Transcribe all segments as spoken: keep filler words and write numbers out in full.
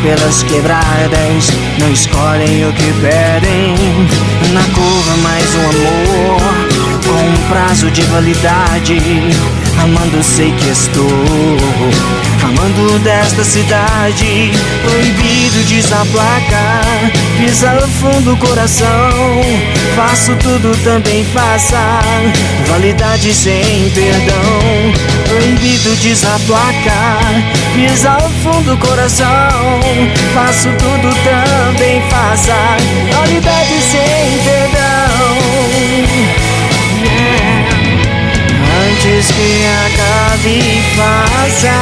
pelas quebradas, não escolhem o que pedem. Na curva mais um amor, com um prazo de validade. Amando sei que estou, amando desta cidade. Proibido desaplacar, pisa fundo o coração. Faço tudo, também faça, validade sem perdão. Proibido desaplacar, pisa fundo o coração. Faço tudo, também faça, validade sem perdão. Yeah. Antes que acabe, faça,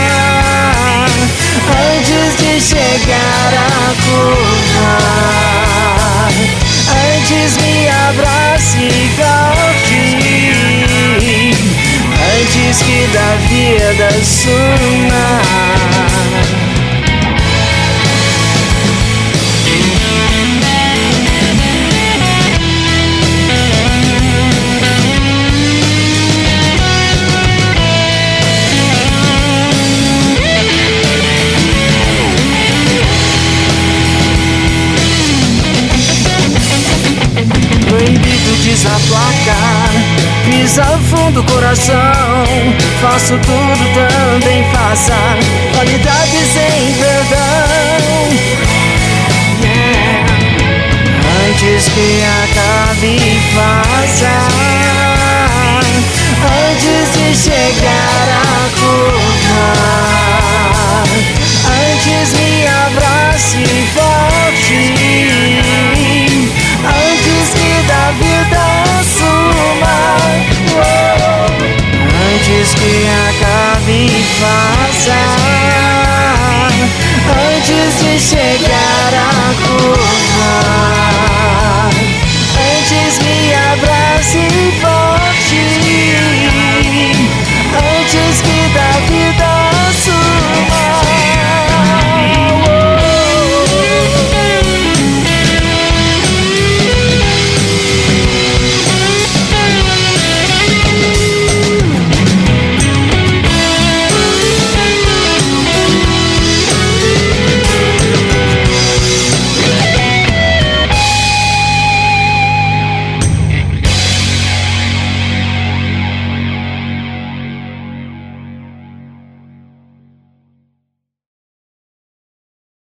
antes de chegar à curva. Antes me abrace forte, antes que da vida suma. Proibido desaplacar, pisa fundo o coração. Faço tudo, também faça, validade sem perdão. Yeah. Antes que acabe, faça, antes de chegar à curva. Antes me abrace forte, antes que da vida suma. Oh. Antes que acabe, faça, antes de chegar